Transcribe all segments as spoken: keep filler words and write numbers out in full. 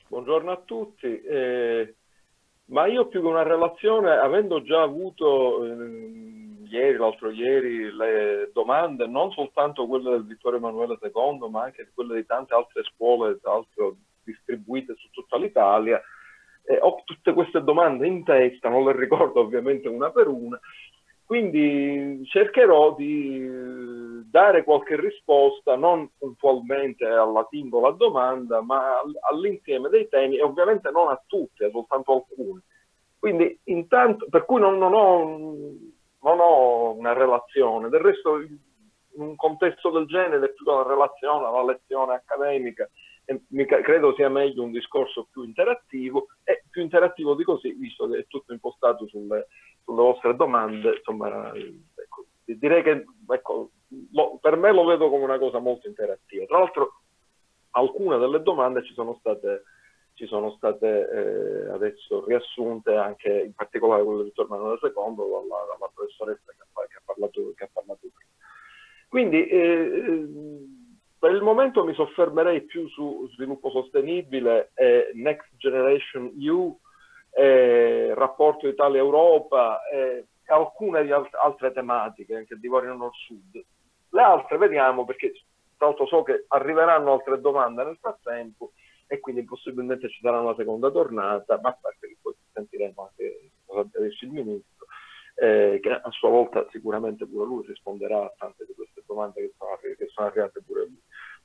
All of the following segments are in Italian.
Buongiorno a tutti. Eh, ma io più che una relazione, avendo già avuto eh, ieri, l'altro ieri, le domande, non soltanto quelle del Vittorio Emanuele secondo, ma anche quelle di tante altre scuole, tra l'altro distribuite su tutta l'Italia, eh, ho tutte queste domande in testa, non le ricordo ovviamente una per una, quindi cercherò di eh, dare qualche risposta, non puntualmente alla singola domanda, ma all'insieme dei temi e ovviamente non a tutti, a soltanto alcuni. Quindi intanto, per cui non, non, ho, non ho una relazione, del resto in un contesto del genere più che una relazione, una lezione accademica, e mi credo sia meglio un discorso più interattivo e più interattivo di così, visto che è tutto impostato sulle, sulle vostre domande, insomma, ecco, direi che ecco, lo, per me lo vedo come una cosa molto interattiva. Tra l'altro alcune delle domande ci sono state, ci sono state eh, adesso riassunte anche, in particolare quelle di Vittorio Emanuele secondo, dalla, dalla professoressa che ha, che ha, parlato, che ha parlato prima. Quindi eh, per il momento mi soffermerei più su sviluppo sostenibile, eh, Next Generation E U, eh, rapporto Italia-Europa e eh, alcune di alt altre tematiche, anche il divario nord-sud. Le altre vediamo, perché tra l'altro so che arriveranno altre domande nel frattempo e quindi possibilmente ci sarà una seconda tornata, ma a parte che poi sentiremo anche cosa dice il Ministro, eh, che a sua volta sicuramente pure lui risponderà a tante di queste domande che sono, arri che sono arrivate pure lui.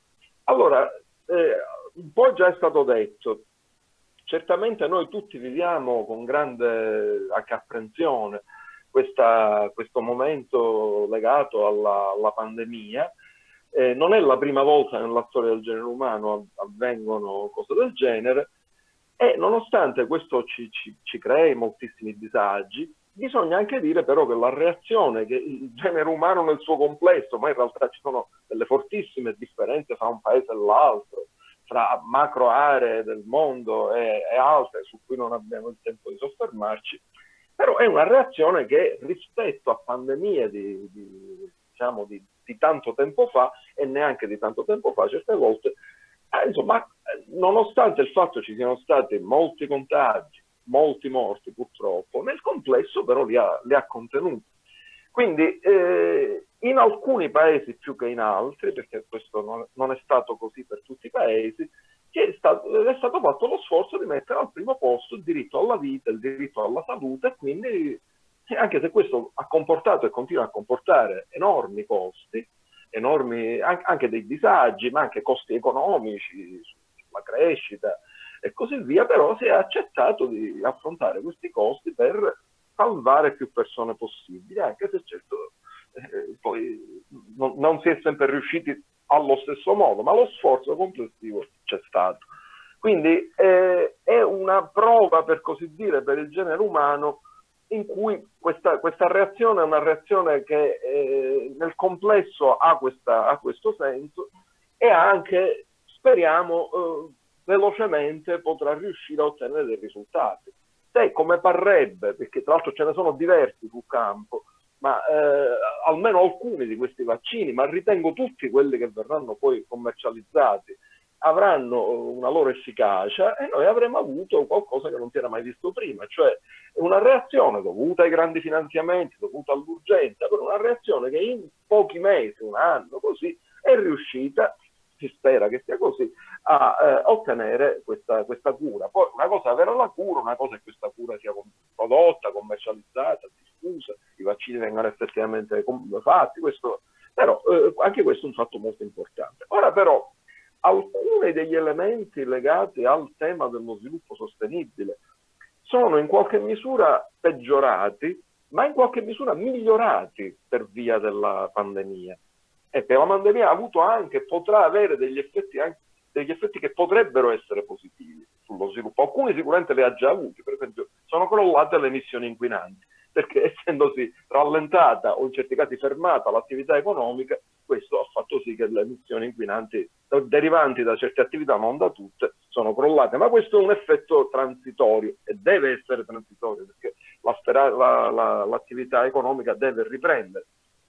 Allora, eh, un po' già è stato detto, certamente noi tutti viviamo con grande anche apprensione questa, questo momento legato alla, alla pandemia. Eh, non è la prima volta nella storia del genere umano avvengono cose del genere e nonostante questo ci, ci, ci crei moltissimi disagi, bisogna anche dire però che la reazione che il genere umano nel suo complesso, ma in realtà ci sono delle fortissime differenze fra un paese e l'altro, fra macro aree del mondo e, e altre su cui non abbiamo il tempo di soffermarci, però è una reazione che rispetto a pandemie di, di, diciamo, di, di tanto tempo fa e neanche di tanto tempo fa, certe volte, eh, insomma, nonostante il fatto ci siano stati molti contagi, molti morti purtroppo, nel complesso però li ha, li ha contenuti. Quindi eh, in alcuni paesi più che in altri, perché questo non, non è stato così per tutti i paesi, che è stato, è stato fatto lo sforzo di mettere al primo posto il diritto alla vita, il diritto alla salute, e quindi anche se questo ha comportato e continua a comportare enormi costi, enormi anche dei disagi, ma anche costi economici sulla crescita e così via, però si è accettato di affrontare questi costi per salvare più persone possibili, anche se certo eh, poi non, non si è sempre riusciti allo stesso modo, ma lo sforzo complessivo c'è stato. Quindi eh, è una prova, per così dire, per il genere umano in cui questa, questa reazione è una reazione che eh, nel complesso ha, questa, ha questo senso e anche, speriamo, eh, velocemente potrà riuscire a ottenere dei risultati. Se come parrebbe, perché tra l'altro ce ne sono diversi sul campo, ma eh, almeno alcuni di questi vaccini, ma ritengo tutti quelli che verranno poi commercializzati, avranno una loro efficacia e noi avremo avuto qualcosa che non si era mai visto prima, cioè una reazione dovuta ai grandi finanziamenti, dovuta all'urgenza, però una reazione che in pochi mesi, un anno così, è riuscita, si spera che sia così, a eh, ottenere questa, questa cura. Poi una cosa è avere la cura, una cosa è che questa cura sia prodotta, commercializzata, diffusa, i vaccini vengano effettivamente fatti, questo, però eh, anche questo è un fatto molto importante. Ora però alcuni degli elementi legati al tema dello sviluppo sostenibile sono in qualche misura peggiorati, ma in qualche misura migliorati per via della pandemia. E che la pandemia ha avuto anche, potrà avere degli effetti, anche, degli effetti che potrebbero essere positivi sullo sviluppo. Alcuni sicuramente le ha già avuti, per esempio sono crollate le emissioni inquinanti, perché essendosi rallentata o in certi casi fermata l'attività economica, questo ha fatto sì che le emissioni inquinanti derivanti da certe attività, non da tutte, sono crollate. Ma questo è un effetto transitorio e deve essere transitorio, perché l'attività la, la, economica deve riprendere.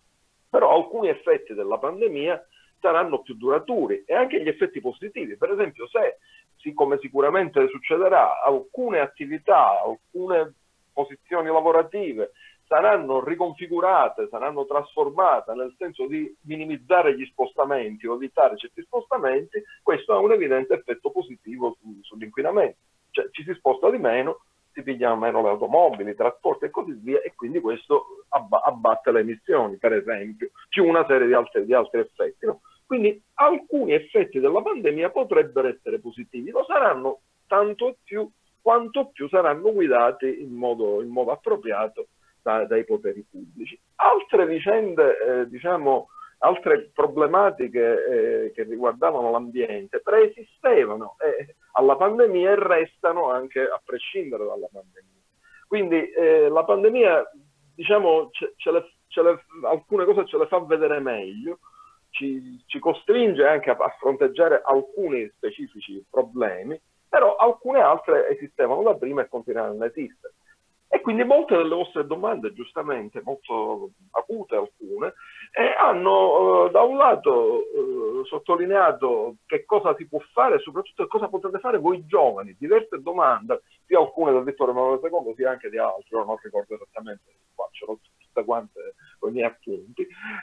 Però alcuni effetti della pandemia saranno più duraturi e anche gli effetti positivi. Per esempio, se sì, come sicuramente succederà, alcune attività, alcune posizioni lavorative saranno riconfigurate, saranno trasformate nel senso di minimizzare gli spostamenti o evitare certi spostamenti, questo ha un evidente effetto positivo su, sull'inquinamento. Cioè ci si sposta di meno, si pigliano meno le automobili, i trasporti e così via, e quindi questo abba abbatte le emissioni, per esempio, più una serie di altri, di altri effetti. No? Quindi alcuni effetti della pandemia potrebbero essere positivi, lo saranno tanto più quanto più saranno guidati in modo, in modo appropriato da, dai poteri pubblici. Altre vicende, eh, diciamo, altre problematiche eh, che riguardavano l'ambiente preesistevano eh, alla pandemia e restano anche a prescindere dalla pandemia. Quindi eh, la pandemia, diciamo, ce, ce le, ce le, alcune cose ce le fa vedere meglio, ci, ci costringe anche a, a fronteggiare alcuni specifici problemi, però alcune altre esistevano da prima e continueranno ad esistere. E quindi molte delle vostre domande, giustamente, molto acute alcune, eh, hanno eh, da un lato eh, sottolineato che cosa si può fare e soprattutto che cosa potete fare voi giovani. Diverse domande, sia alcune del Vittorio Emanuele secondo, sia anche di altri, io non ricordo esattamente, qua ce l'ho tutte quante con i miei appunti.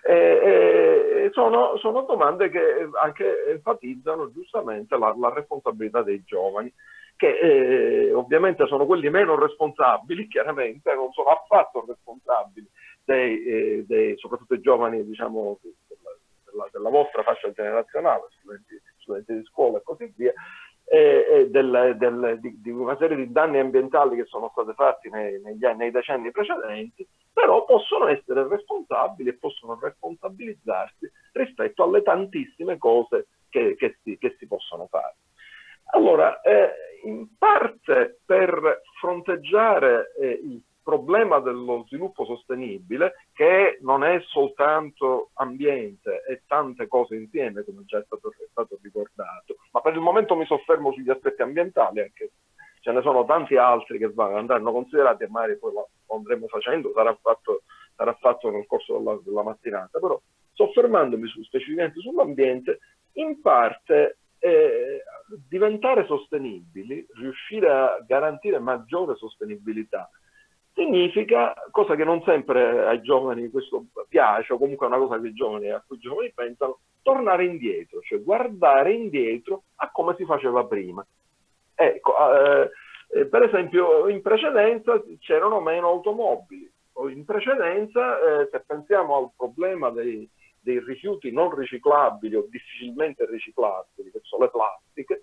Eh, eh, sono, sono domande che anche enfatizzano giustamente la, la responsabilità dei giovani, che eh, ovviamente sono quelli meno responsabili, chiaramente non sono affatto responsabili dei, eh, dei soprattutto i giovani, diciamo, della, della, della vostra fascia generazionale, studenti, studenti di scuola e così via, eh, eh, del, del, di, di una serie di danni ambientali che sono stati fatti nei, negli anni, nei decenni precedenti, però possono essere responsabili e possono responsabilizzarsi rispetto alle tantissime cose che, che, si, che si possono fare. Allora, eh, in parte per fronteggiare eh, il problema dello sviluppo sostenibile, che non è soltanto ambiente e tante cose insieme, come già è stato, è stato ricordato, ma per il momento mi soffermo sugli aspetti ambientali, anche ce ne sono tanti altri che andranno considerati e magari poi lo andremo facendo, sarà fatto, sarà fatto nel corso della, della mattinata, però soffermandomi su, specificamente sull'ambiente, in parte Eh, diventare sostenibili, riuscire a garantire maggiore sostenibilità, significa, cosa che non sempre ai giovani questo piace, o comunque è una cosa che i giovani, a cui i giovani pensano, tornare indietro, cioè guardare indietro a come si faceva prima. Ecco, eh, eh, per esempio in precedenza c'erano meno automobili, o in precedenza, eh, se pensiamo al problema dei dei rifiuti non riciclabili o difficilmente riciclabili, che sono le plastiche,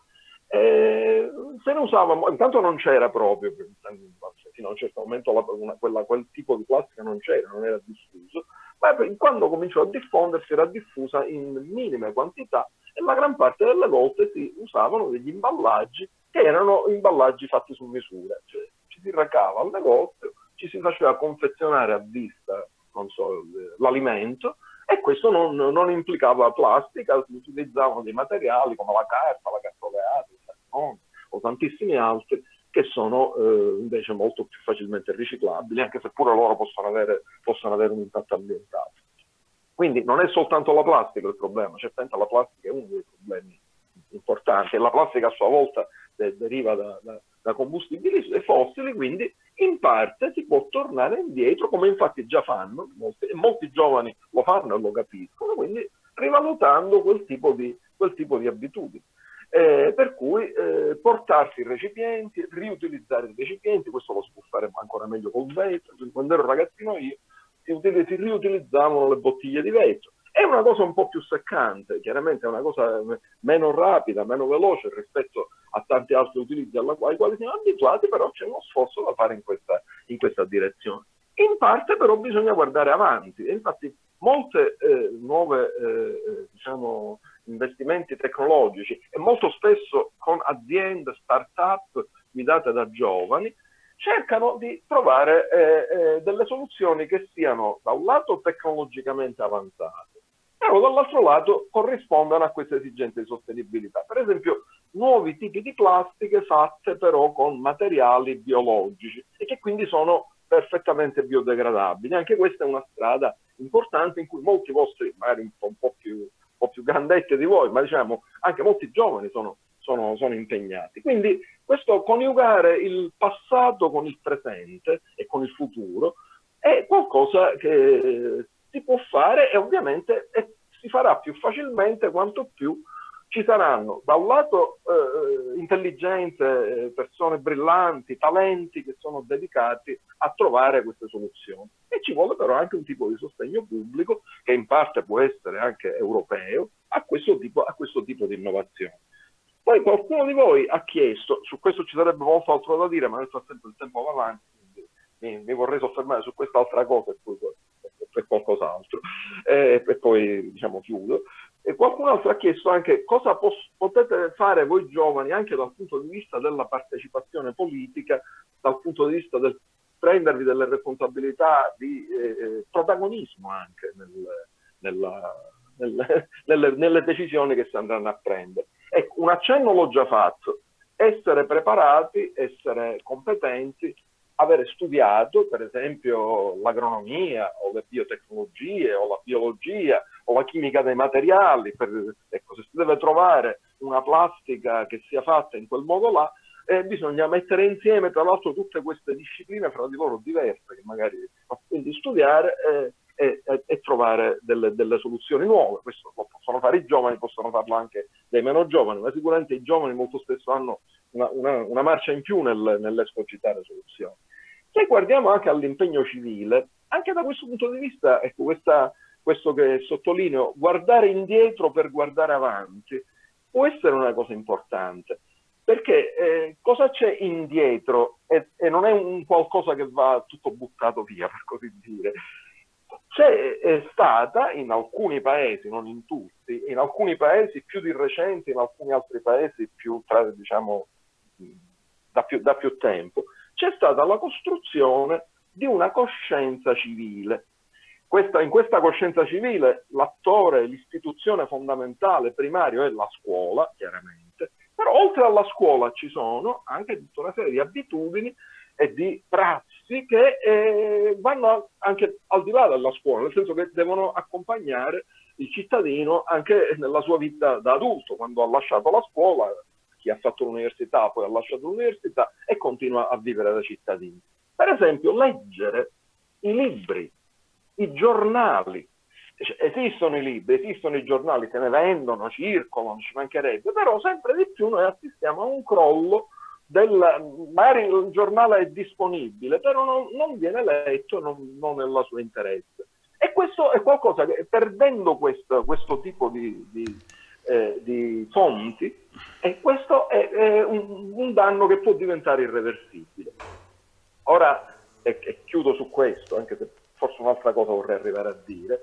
eh, se ne usava, intanto non c'era proprio, fino a un certo momento la, una, quella, quel tipo di plastica non c'era, non era diffuso, ma quando cominciò a diffondersi era diffusa in minime quantità e la gran parte delle volte si usavano degli imballaggi che erano imballaggi fatti su misura, cioè ci si recava al negozio, ci si faceva confezionare a vista, non so, l'alimento, e questo non, non implicava plastica, si utilizzavano dei materiali come la carta, la carta oleata, il cartone o tantissimi altri che sono eh, invece molto più facilmente riciclabili, anche se pure loro possono avere, possono avere un impatto ambientale. Quindi non è soltanto la plastica il problema, certamente la plastica è uno dei problemi importanti e la plastica a sua volta de deriva da, da, da combustibili fossili, quindi in parte si può tornare indietro, come infatti già fanno, molti, e molti giovani lo fanno e lo capiscono, quindi rivalutando quel tipo di, quel tipo di abitudini. Eh, per cui eh, portarsi i recipienti, riutilizzare i recipienti, questo lo si può fare ancora meglio col vetro. Quando ero ragazzino io si, si riutilizzavano le bottiglie di vetro. È una cosa un po' più seccante, chiaramente è una cosa meno rapida, meno veloce rispetto a tanti altri utilizzi alla quali, ai quali siamo abituati, però c'è uno sforzo da fare in questa, in questa direzione. In parte però bisogna guardare avanti, e infatti molte eh, nuove eh, diciamo, investimenti tecnologici e molto spesso con aziende, start-up guidate da giovani, cercano di trovare eh, eh, delle soluzioni che siano da un lato tecnologicamente avanzate, però dall'altro lato corrispondano a queste esigenze di sostenibilità. Per esempio, nuovi tipi di plastiche fatte però con materiali biologici e che quindi sono perfettamente biodegradabili. Anche questa è una strada importante in cui molti vostri, magari un po', un po' più, un po' più grandetti di voi, ma diciamo anche molti giovani sono, sono, sono impegnati. Quindi questo coniugare il passato con il presente e con il futuro è qualcosa che si può fare e ovviamente è, si farà più facilmente quanto più ci saranno da un lato eh, intelligenze, persone brillanti, talenti che sono dedicati a trovare queste soluzioni. E ci vuole però anche un tipo di sostegno pubblico che in parte può essere anche europeo a questo tipo, a questo tipo di innovazione. Poi qualcuno di voi ha chiesto, su questo ci sarebbe molto altro da dire, ma nel frattempo il tempo va avanti, quindi mi, mi vorrei soffermare su quest'altra cosa e poi per qualcos'altro eh, e poi diciamo chiudo. E qualcun altro ha chiesto anche cosa potete fare voi giovani anche dal punto di vista della partecipazione politica, dal punto di vista del prendervi delle responsabilità di eh, protagonismo anche nel, nella, nelle, nelle, nelle decisioni che si andranno a prendere. Ecco, un accenno l'ho già fatto: essere preparati, essere competenti, avere studiato per esempio l'agronomia o le biotecnologie o la biologia o la chimica dei materiali. Per, ecco, se si deve trovare una plastica che sia fatta in quel modo là, eh, bisogna mettere insieme tra l'altro tutte queste discipline fra di loro diverse, che magari quindi studiare eh, e, e, e trovare delle, delle soluzioni nuove. Questo lo possono fare i giovani, possono farlo anche dei meno giovani, ma sicuramente i giovani molto spesso hanno una, una, una marcia in più nel, nell'escogitare soluzioni. Se guardiamo anche all'impegno civile, anche da questo punto di vista, ecco, questa, questo che sottolineo, guardare indietro per guardare avanti, può essere una cosa importante, perché eh, cosa c'è indietro e, e non è un qualcosa che va tutto buttato via, per così dire. C'è stata in alcuni paesi, non in tutti, in alcuni paesi più di recente, in alcuni altri paesi più, tra, diciamo, da più, da più tempo, c'è stata la costruzione di una coscienza civile. Questa, in questa coscienza civile l'attore, l'istituzione fondamentale, primario, è la scuola, chiaramente, però oltre alla scuola ci sono anche tutta una serie di abitudini e di prassi che eh, vanno anche al di là della scuola, nel senso che devono accompagnare il cittadino anche nella sua vita da adulto, quando ha lasciato la scuola. Chi ha fatto l'università poi ha lasciato l'università e continua a vivere da cittadino. Per esempio, leggere i libri, i giornali. Esistono i libri, esistono i giornali, se ne vendono, circolano, ci mancherebbe, però sempre di più noi assistiamo a un crollo del, magari il giornale è disponibile, però non, non viene letto, non, non è nella sua interesse. E questo è qualcosa che, perdendo questo, questo tipo di, di, eh, di fonti, e questo è, è un, un danno che può diventare irreversibile. Ora, e, e chiudo su questo, anche se forse un'altra cosa vorrei arrivare a dire,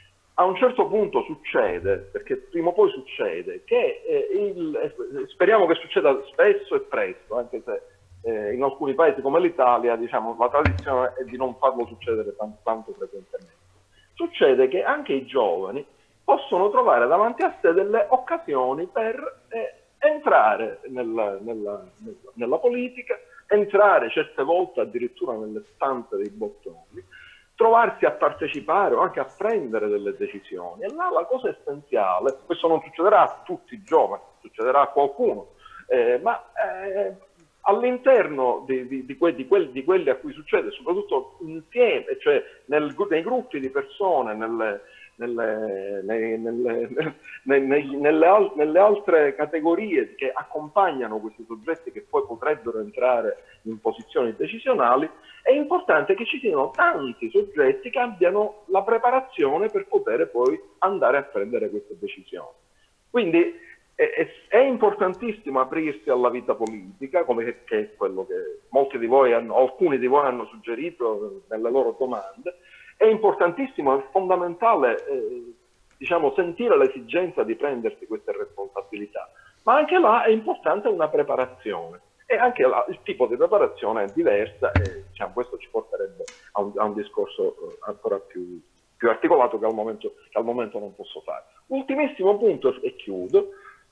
a un certo punto succede, perché prima o poi succede, che eh, il, eh, speriamo che succeda spesso e presto, anche se eh, in alcuni paesi come l'Italia, diciamo, la tradizione è di non farlo succedere tanto, tanto frequentemente. Succede che anche i giovani possono trovare davanti a sé delle occasioni per eh, entrare nella, nella, nella, nella politica, entrare certe volte addirittura nelle stanze dei bottoni, trovarsi a partecipare o anche a prendere delle decisioni. E là la cosa essenziale, questo non succederà a tutti i giovani, succederà a qualcuno, eh, ma eh, all'interno di, di, di, que, di, quelli, di quelli a cui succede, soprattutto insieme, cioè nel, nei gruppi di persone, nelle, nelle, nelle, nelle, nelle, nelle, nelle altre categorie che accompagnano questi soggetti che poi potrebbero entrare in posizioni decisionali, è importante che ci siano tanti soggetti che abbiano la preparazione per poter poi andare a prendere queste decisioni. Quindi è, è importantissimo aprirsi alla vita politica, come che, che è quello che molti di voi hanno, alcuni di voi hanno suggerito nelle loro domande. È importantissimo, è fondamentale eh, diciamo, sentire l'esigenza di prendersi queste responsabilità, ma anche là è importante una preparazione. E anche la, il tipo di preparazione è diversa e diciamo, questo ci porterebbe a un, a un discorso ancora più, più articolato che al, momento, che al momento non posso fare. Ultimissimo punto e chiudo.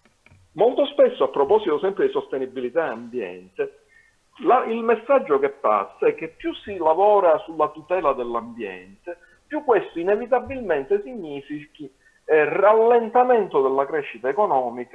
Molto spesso, a proposito sempre di sostenibilità e ambiente, la, il messaggio che passa è che più si lavora sulla tutela dell'ambiente, più questo inevitabilmente significhi eh, rallentamento della crescita economica,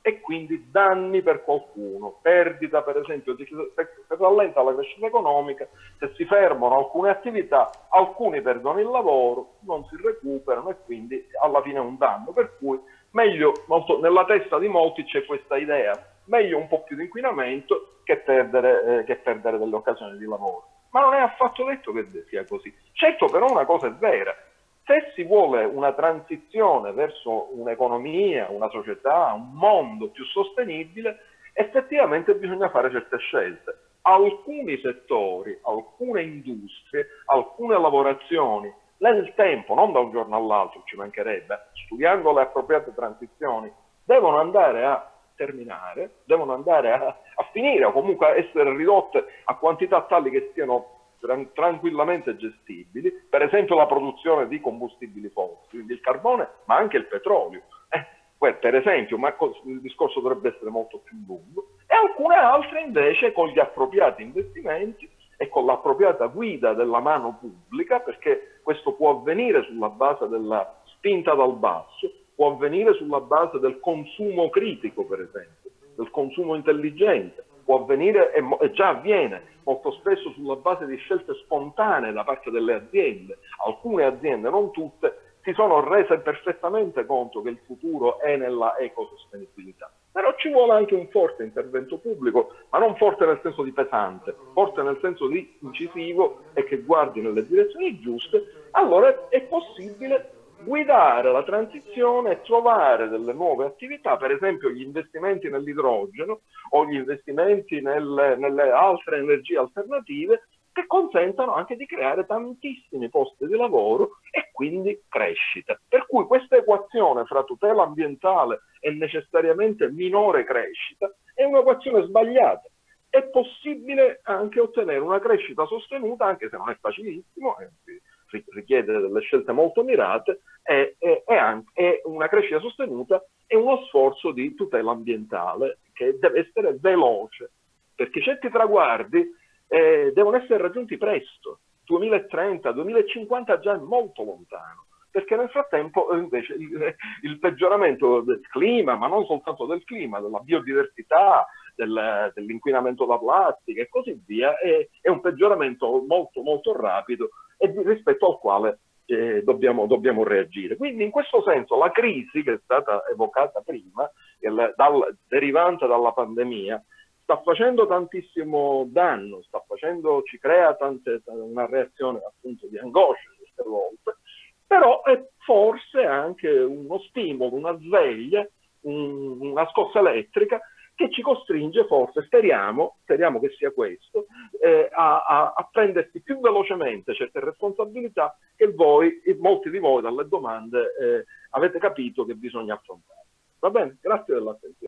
e quindi danni per qualcuno, perdita per esempio, se, se rallenta la crescita economica, se si fermano alcune attività, alcuni perdono il lavoro, non si recuperano e quindi alla fine è un danno, per cui meglio, molto, nella testa di molti c'è questa idea, meglio un po' più di inquinamento che perdere, eh, che perdere delle occasioni di lavoro. Ma non è affatto detto che sia così. Certo, però una cosa è vera: se si vuole una transizione verso un'economia, una società, un mondo più sostenibile, effettivamente bisogna fare certe scelte. Alcuni settori, alcune industrie, alcune lavorazioni, nel tempo, non da un giorno all'altro, ci mancherebbe, studiando le appropriate transizioni, devono andare a terminare, devono andare a, a finire o comunque a essere ridotte a quantità tali che siano tranquillamente gestibili, per esempio la produzione di combustibili fossili, quindi il carbone, ma anche il petrolio. Eh, per esempio, ma il discorso dovrebbe essere molto più lungo, e alcune altre invece con gli appropriati investimenti e con l'appropriata guida della mano pubblica, perché questo può avvenire sulla base della spinta dal basso, può avvenire sulla base del consumo critico, per esempio, del consumo intelligente, può avvenire e, e già avviene molto spesso sulla base di scelte spontanee da parte delle aziende. Alcune aziende, non tutte, si sono rese perfettamente conto che il futuro è nella ecosostenibilità. Però ci vuole anche un forte intervento pubblico, ma non forte nel senso di pesante, forte nel senso di incisivo e che guardi nelle direzioni giuste. Allora è possibile guidare la transizione e trovare delle nuove attività, per esempio gli investimenti nell'idrogeno o gli investimenti nelle, nelle altre energie alternative, che consentano anche di creare tantissimi posti di lavoro e quindi crescita. Per cui questa equazione fra tutela ambientale e necessariamente minore crescita è un'equazione sbagliata. È possibile anche ottenere una crescita sostenuta, anche se non è facilissimo, richiede delle scelte molto mirate, e, e, e anche una crescita sostenuta è uno sforzo di tutela ambientale che deve essere veloce, perché certi traguardi eh, devono essere raggiunti presto. duemilatrenta, duemilacinquanta già è molto lontano, perché nel frattempo invece il, il peggioramento del clima, ma non soltanto del clima, della biodiversità, del, dell'inquinamento da plastica e così via, è, è un peggioramento molto molto rapido e rispetto al quale eh, dobbiamo, dobbiamo reagire. Quindi in questo senso la crisi che è stata evocata prima, il, dal, derivante dalla pandemia, sta facendo tantissimo danno, sta facendo, ci crea tante, una reazione appunto di angoscia queste volte, però è forse anche uno stimolo, una sveglia, un, una scossa elettrica che ci costringe forse, speriamo, speriamo che sia questo, eh, a, a, a prendersi più velocemente certe responsabilità che voi, molti di voi dalle domande, eh, avete capito che bisogna affrontare. Va bene? Grazie dell'attenzione.